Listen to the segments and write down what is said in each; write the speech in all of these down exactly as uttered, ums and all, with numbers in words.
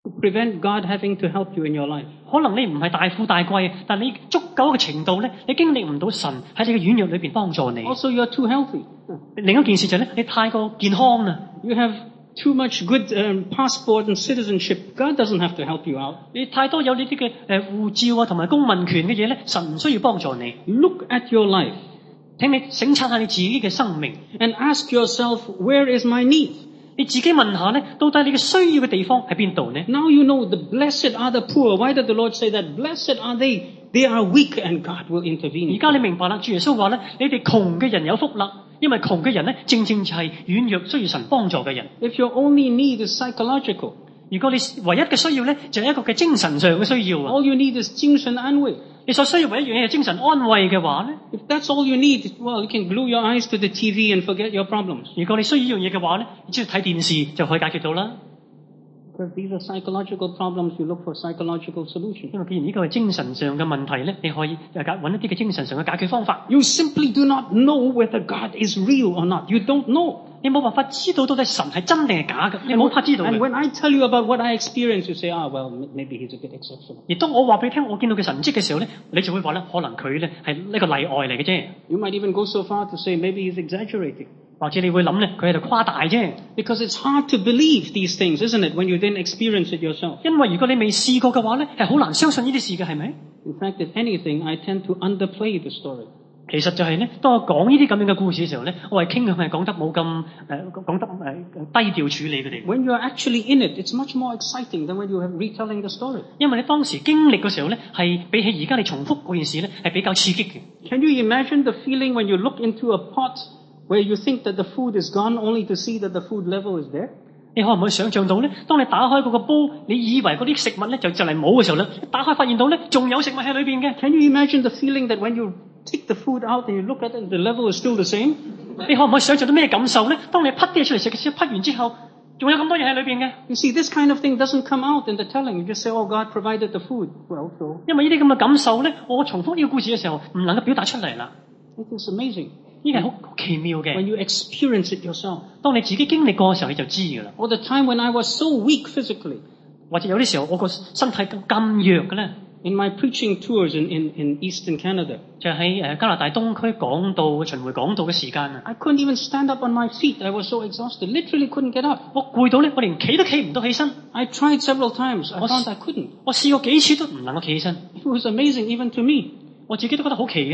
prevent God having to help you in your life. 可能你唔係大富大貴，但你足夠嘅程度咧，你經歷唔到神喺你嘅軟弱裏邊幫助你。 Also, you are too healthy. 另一件事就係咧，你太過健康啦。 You have too much good um, passport and citizenship. God doesn't have to help you out. 你太多有呢啲嘅誒護照啊同埋公民權嘅嘢咧，神唔需要幫助你。 Look at your life. 請你省察下你自己嘅生命 and ask yourself, where is my need? 你自己問下咧，到底你嘅需要嘅地方喺邊度呢？ Now you know the blessed are the poor. Why did the Lord say that? Blessed are they. They are weak and God will intervene. 而家你明白啦，主耶穌話咧，你哋窮嘅人有福啦，因為窮嘅人咧，正正就係軟弱需要神幫助嘅人。 If your only need is psychological, 如果你唯一嘅需要咧，就係一個嘅精神上嘅需要啊。 all you need is 精神安慰。 你所需要唯一一樣嘢係精神安慰嘅話咧 If that's all you need, well, you can glue your eyes to the T V and forget your problems. 如果你需要呢樣嘢嘅話咧，你只要睇電視就可以解決到啦。 Because these are psychological problems, you look for psychological solutions. 因為既然呢個係精神上嘅問題咧，你可以誒揾一啲嘅精神上嘅解決方法。 You simply do not know whether God is real or not. You don't know. 你冇辦法知道到底神係真定係假嘅，你冇法知道嘅。 And when I tell you about what I experience, you say, ah, well, maybe he's a bit exceptional. 而當我話俾你聽，我見到嘅神蹟嘅時候咧，你就會話咧，可能佢咧係呢個例外嚟嘅啫。 You might even go so far to say maybe he's exaggerating. 或者你會諗咧，佢喺度誇大啫。 Because it's hard to believe these things, isn't it, when you didn't experience it yourself? 因為如果你未試過嘅話咧，係好難相信呢啲事嘅，係咪？ In fact, if anything, I tend to underplay the story. 其實就係咧，當我講呢啲咁樣嘅故事嘅時候咧，我係傾向係講得冇咁誒講得誒、呃、低調處理佢哋。 When you're actually in it, it's much more exciting than when you are retelling the story. 因為你當時經歷嘅時候咧，係比起而家你重複嗰件事咧，係比較刺激嘅。 Can you imagine the feeling when you look into a pot where you think that the food is gone, only to see that the food level is there? 你可唔可以想象到咧？當你打開嗰個煲，你以為嗰啲食物咧就就嚟冇嘅時候咧，打開發現到咧仲有食物喺裏邊嘅。 Can you imagine the feeling that when you take the food out and you look at it, the level is still the same? 你可唔可以想象到咩感受咧？當你滗啲嘢出嚟食嘅時候，滗完之後，仲有咁多嘢喺裏邊嘅。 You see, this kind of thing doesn't come out in the telling. You just say, oh, God provided the food. Well, so 因為呢啲咁嘅感受咧，我重複呢個故事嘅時候，唔能夠表達出嚟啦。 it is amazing. 呢個係好奇妙嘅。 When you experience it yourself. 當你自己經歷過嘅時候，你就知㗎啦。 Or the time when I was so weak physically. 或者有啲時候，我個身體咁咁弱嘅咧。 In my preaching tours in, in, in Eastern Canada. 就喺誒加拿大東區講道巡迴講道嘅時間啊。 I couldn't even stand up on my feet. I was so exhausted. Literally couldn't get up. 我攰到咧，我連企都企唔到起身。 I tried several times. I found I couldn't. 我試過幾次都唔能夠企起身。 It was amazing even to me. 我自己都覺得好奇嘅。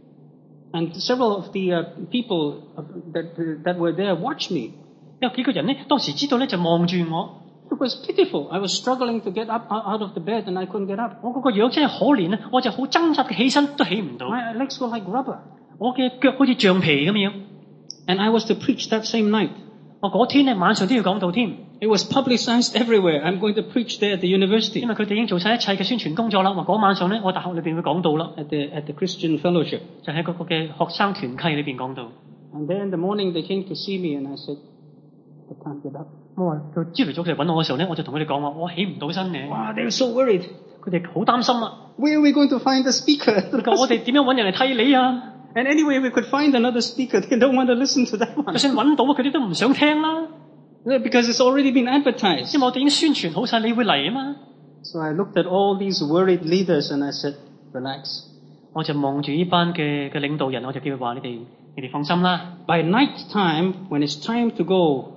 And several of the uh, people that, that were there watched me. 有幾個人咧，當時知道咧就望住我。 It was pitiful. I was struggling to get up out of the bed and I couldn't get up. 我嗰個樣真係可憐啊！我就好掙扎嘅起身都起唔到。 My legs were like rubber. 我嘅腳好似橡皮咁樣。 And I was to preach that same night. 我嗰天咧晚上都要講道添。 It was publicized everywhere. I'm going to preach there at the university. 因為佢哋已經做晒一切嘅宣傳工作啦。話嗰晚上咧，我大學裏邊會講道啦。 At the, at the Christian Fellowship. 就喺嗰個嘅學生團契裏邊講道。 And then in the morning they came to see me and I said, I can't get up. 我話佢朝頭早佢嚟揾我嘅時候咧，我就同佢哋講話，我起唔到身嘅。 Wow, they were so worried. 佢哋好擔心啊。 Where are we going to find the speaker? 佢話我哋點樣揾人嚟替你啊？ And anyway, we could find another speaker. They don't want to listen to that 就 one. 算揾到，佢哋都唔想聽啦。 Because it's already been advertised. 因為我哋已經宣傳好晒，你會嚟啊嘛。 So I looked at all these worried leaders and I said, relax. 我就望住呢班嘅嘅領導人，我就叫佢話：你哋你哋放心啦。 By night time, when it's time to go,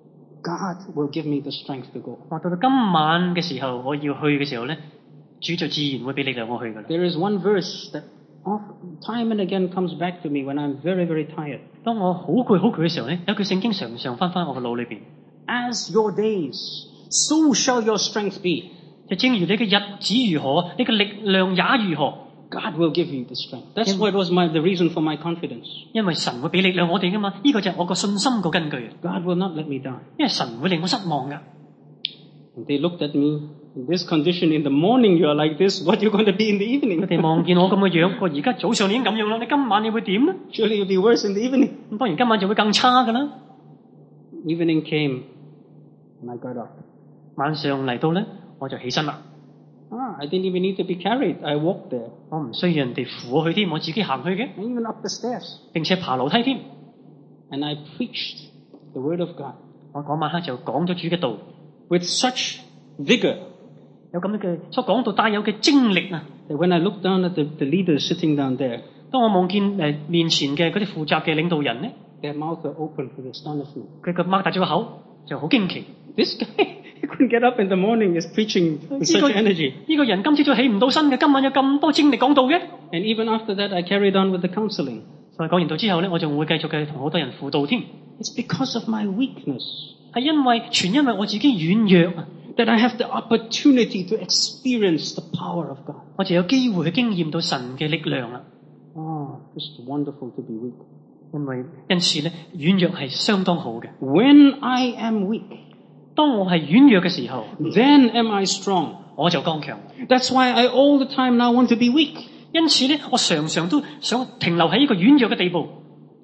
God will give me the strength to go. 話到到今晚嘅時候，我要去嘅時候咧，主就自然會俾力量我去噶啦。 There is one verse that often, time and again comes back to me when I'm very, very tired. 當我好攰好攰嘅時候咧，有句聖經常常翻翻我嘅腦裏邊。 As your days, so shall your strength be. 就正如你嘅日子如何，你嘅力量也如何。 God will give you the strength. That's what was my, the reason for my confidence. 因為神會俾力量我哋噶嘛，呢、這個就係我個信心個根據。 God will not let me down. 因為神唔會令我失望噶。 And they looked at me in this condition. In the morning you are like this. What are you going to be in the evening? 佢哋望見我咁嘅樣，我而家早上已經咁樣啦，你今晚你會點咧？ Surely you'll be worse in the evening. 咁當然今晚就會更差噶啦。 Evening came and I got up. 晚上嚟到咧，我就起身啦。 Ah, I didn't even need to be carried. I walked there. 我唔需要人哋扶我去添，我自己行去嘅， And even up the stairs. 並且爬樓梯添。 And I preached the word of God. 我嗰晚黑就講咗主嘅道， With such vigor. 有咁樣嘅所講到帶有嘅精力啊！ That when I look down at the, the leaders sitting down there, 當我望見誒面前嘅嗰啲負責嘅領導人咧， their mouths are open with astonishment. 佢個擘大咗個口就好驚奇。 This guy, he couldn't get up in the morning, is preaching with 呢 such 個 energy. 呢個人今朝早起唔到身嘅，今晚有咁多精力講道嘅。 And even after that, I carried on with the counseling. 所以講完道之後咧，我仲會繼續嘅同好多人輔導添。 It's because of my weakness 係因為全因為我自己軟弱啊， that I have the opportunity to experience the power of God. 我就有機會去經驗到神嘅力量啦。 Oh, it's wonderful to be weak. 因為因此咧，軟弱係相當好嘅。 When I am weak, 當我係軟弱嘅時候， then am I strong. 我就剛強。 That's why I all the time now want to be weak, 因此咧，我常常都想停留喺呢個軟弱嘅地步，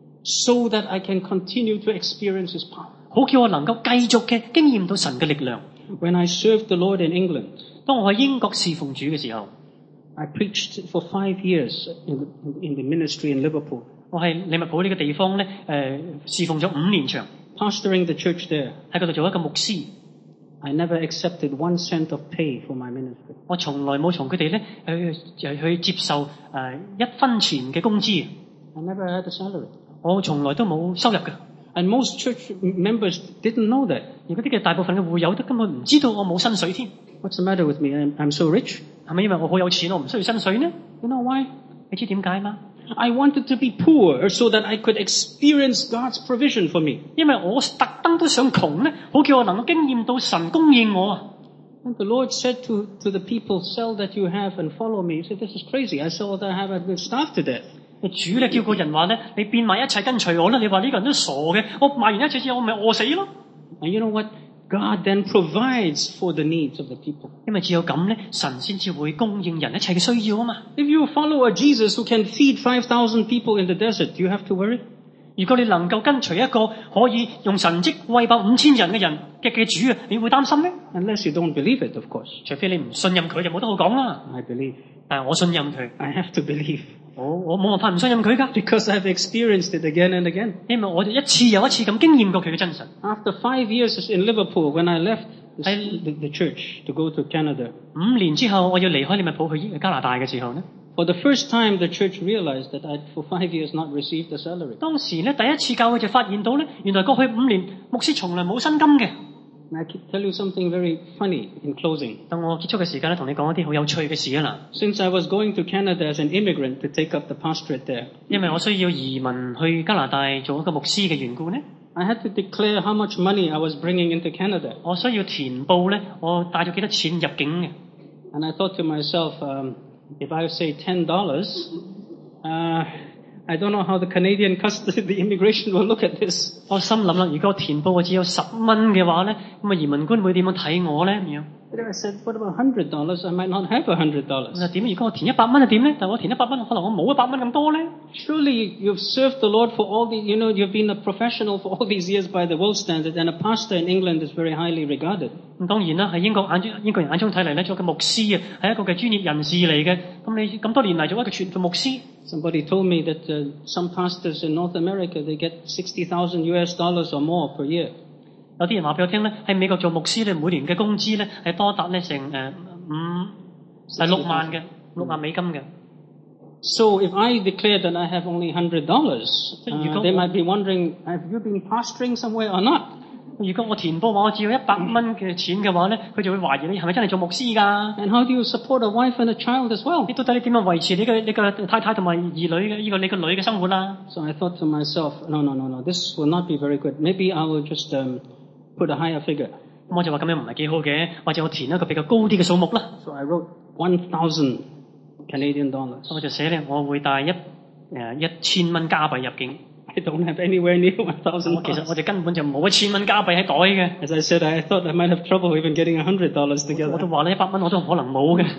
so that I can continue to experience His power. 好叫我能夠繼續嘅經驗到神嘅力量。 When I served the Lord in England, 當我喺英國侍奉主嘅時候， I preached for five years in the, in the ministry in Liverpool, 我喺利物浦呢個地方咧，誒、呃、侍奉咗五年長， pastoring the church there. 喺嗰度做一個牧師。 I never accepted one cent of pay for my ministry. 我從來冇從佢哋咧去去接受誒、呃、一分錢嘅工資， I never had a salary. 我從來都冇收入嘅。 And most church members didn't know that. 而嗰啲嘅大部分嘅會友都根本唔知道我冇薪水添。 What's the matter with me? I'm, I'm so rich. 係咪因為我好有錢，我唔需要薪水呢？ You know why? 你知點解嗎？ I wanted to be poor so that I could experience God's provision for me. 因為我特登都想窮咧，好叫我能夠經驗到神供應我啊！ And the Lord said to, to the people, sell that you have and follow me. He said, this is crazy. I sell what I have. I've been starved to death. 主咧叫個人話咧，你變賣一切跟隨我啦！你話呢個人都傻嘅，我賣完一切之後，我咪餓死咯。 And you know what? God then provides for the needs of the people. 因為只有咁咧，神先至會供應人一切嘅需要啊嘛。 If you follow a Jesus who can feed five thousand people in the desert, do you have to worry? 如果你能夠跟隨一個可以用神蹟餵飽五千人嘅人嘅嘅主啊，你會擔心咩？ Unless you don't believe it, of course. 除非你唔信任佢，就冇得好講啦。 I believe. 但係我信任佢， I have to believe. 我我冇辦法唔信任佢噶， Because I've experienced it again and again. 因為我哋一次又一次咁經驗過佢嘅真實。 After five years in Liverpool, when I left the, I- the, the church to go to Canada, 五年之後，我要離開利物浦去加拿大嘅時候呢， for the first time the church realized that I'd for five years not received a salary. 當時咧第一次教會就發現到咧，原來過去五年牧師從來冇薪金嘅。 And I can tell you something very funny in closing. 等我結束嘅時間咧，同你講一啲好有趣嘅事啊啦。 Since I was going to Canada as an immigrant to take up the pastorate there, 因為我需要移民去加拿大做一個牧師嘅緣故呢， I had to declare how much money I was bringing into Canada. 我需要填報咧，我帶咗幾多錢入境嘅。 And I thought to myself, um, if I say ten dollars, uh, I don't know how the Canadian customs, the immigration will look at this. 我心諗啦，如果我填報我只有十蚊嘅話咧，咁啊移民官會點樣睇我咧？咁樣 But if I said, what about one hundred dollars? I might not have one hundred 我 dollars. 就點？如果我填一百蚊就點咧？但係我填一百蚊，可能我冇一百蚊咁多咧。 Surely you've served the Lord for all the, you know, you've been a professional for all these years by the world standard, and a pastor in England is very highly regarded. 咁當然啦，喺英國眼中，英國人眼中睇嚟咧，做個牧師啊，係一個嘅專業人士嚟嘅。咁你咁多年嚟做一個傳道牧師， Somebody told me that uh, some pastors in North America, they get sixty thousand U S dollars or more per year. 有啲人話俾我聽咧，喺美國做牧師咧，每年嘅工資咧係多達咧成誒五係六萬嘅，六萬美金嘅。 So if I declare that I have only one hundred dollars, You uh, go- they might be wondering, have you been pastoring somewhere or not? 如果我填報話我只有一百蚊嘅錢嘅話咧，佢就會懷疑你係咪真係做牧師㗎？ And how do you support a wife and a child as well? 你到底你點樣維持你嘅你嘅太太同埋兒女嘅呢個你個女嘅生活啦？ So I thought to myself, no, no, no, no, this will not be very good. Maybe I will just um, put a higher figure. 咁我就話咁樣唔係幾好嘅，或者我填一個比較高啲嘅數目啦。 So I wrote one thousand Canadian dollars. 我就寫咧，我會帶一誒一千蚊加幣入境。 I don't have anywhere near one 我 thousand 其實我 dollars. 哋根本就冇一千蚊加幣喺袋嘅。 As I said, I thought I might have trouble even getting one hundred dollars 我都 together. 話咧，一百蚊我都可能冇嘅。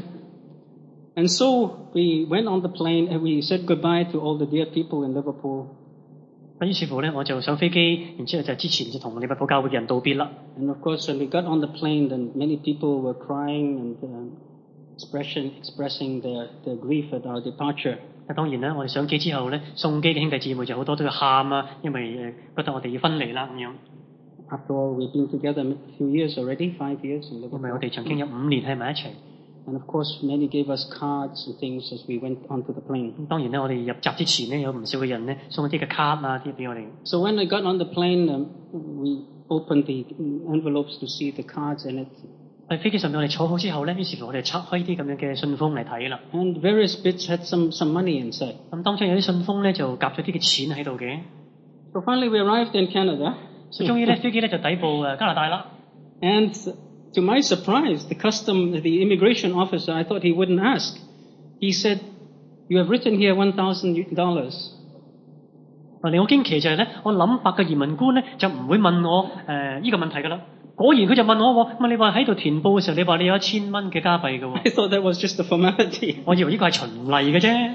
And so we went on the plane and we said goodbye to all the dear people in Liverpool. 咁於是乎咧，我就上飛機，然之後就之前就同利物浦教會嘅人道別啦。 And of course, when we got on the plane, then many people were crying and um, expression, expressing their, their grief at our departure. 啊，當然啦，我哋上機之後咧，送機嘅兄弟姊妹就好多都要喊啊，因為誒覺得我哋要分離啦咁樣。 After all, we've been together a few years already, five years in 因為我 Liverpool. 哋曾經有五年喺埋一齊。 And of course, many gave us cards and things as we went onto the plane. 咁當然咧，我哋入閘之前咧，有唔少嘅人咧送一啲嘅卡啊啲俾我哋。 So when I got on the plane, um, we opened the envelopes to see the cards in it. 喺飛機上面我哋坐好之後咧，於是乎我哋拆開呢啲咁樣嘅信封嚟睇啦。 And various bits had some, some money inside. 咁當中有啲信封咧就夾咗啲嘅錢喺度嘅。 So finally we arrived in Canada. 所以終於咧飛機咧就抵步誒加拿大啦。 And to my surprise, the custom, the immigration officer, I thought he wouldn't ask. He said, "You have written here one thousand dollars." 嗱，令我驚奇就係咧，我諗白嘅移民官咧就唔會問我誒依個問題㗎啦。果然佢就問我喎，咁你話喺度填報嘅時候，你話你有一千蚊嘅加幣㗎喎。 I thought that was just a formality. 我以為呢個係循例嘅啫。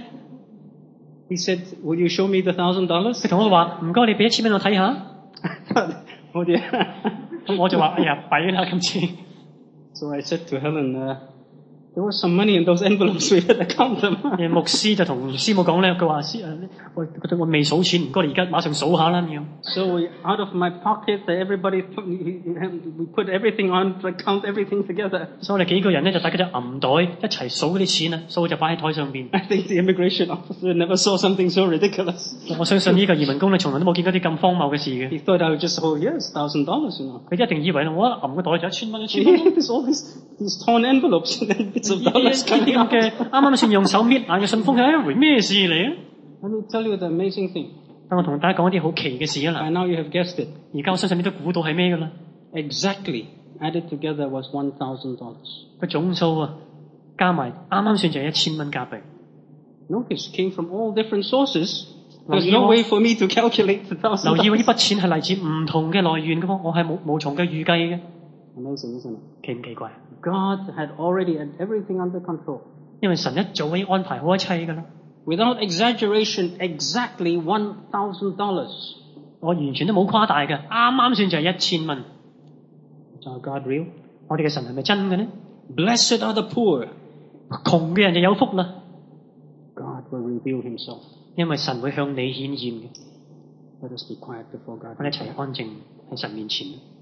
He said, "Will you show me the thousand dollars?" 佢同我話：唔該，你俾一千蚊我睇下。 Oh dear. 咁我就話：哎呀，弊啦今次。 So I said to Helen, uh, "There was some money in those envelopes. We had to count them." 誒牧師就同師母講咧，佢話：師誒，我覺得我未數錢，唔該你而家馬上數下啦咁樣。 So we, out of my pocket, everybody put, we put everything on to count everything together. 所以我哋幾個人咧就大家就揞袋一齊數嗰啲錢啊，數就擺喺台上邊。 I think the immigration officer never saw something so ridiculous. 我相信呢個移民工咧，從來都冇見過啲咁荒謬嘅事嘅。 He thought I would just, oh yes, thousand dollars, you know. 佢一定以為我一揞個袋就一千蚊，一千蚊。 There's all these, these torn envelopes and then bits of 呢 dollars 啲 coming 咁 out. 嘅啱啱先用手搣爛嘅信封係一回咩事嚟啊？ Let me tell you the amazing thing. 等我同大家講一啲好奇嘅事啊 By 嗱。 now you have guessed it. 而家我相信你都估到係咩㗎啦？ Exactly, added together was one thousand dollars. 個總數啊，加埋啱啱算就係一千蚊加幣。 Notice, came from all different sources. There's 留意 no 喎。 way for me to calculate the thousand 留意喎，呢 dollars. 筆錢係嚟自唔同嘅來源㗎喎，我係冇無從嘅預計嘅， Amazing, isn't it? 奇唔奇怪？ God had already had everything under control. 因為神一早已經安排好一切㗎啦。 Without exaggeration, exactly one thousand dollars. 我完全都冇誇大嘅，啱啱算就係一千蚊。 Is our God real? 我哋嘅神係咪真嘅呢？ Blessed are the poor. 窮嘅人就有福啦， God will reveal himself. 因為神會向你顯現嘅。 Let us be quiet before God. 我哋一齊安靜喺神面前。